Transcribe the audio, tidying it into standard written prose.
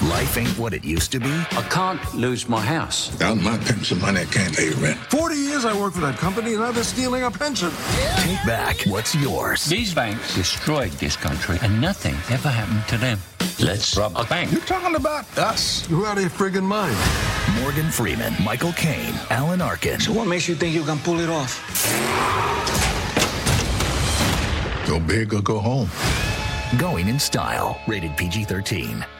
Life ain't what it used to be. I can't lose my house. Without my pension money, I can't pay rent. 40 years I worked for that company, and now they're stealing our pension. Take back what's yours. These banks destroyed this country, and nothing ever happened to them. Let's rob a bank. You're talking about us? You're out of your friggin' mind. Morgan Freeman, Michael Caine, Alan Arkin. So what makes you think you can pull it off? Go big or go home. Going in style. Rated PG-13.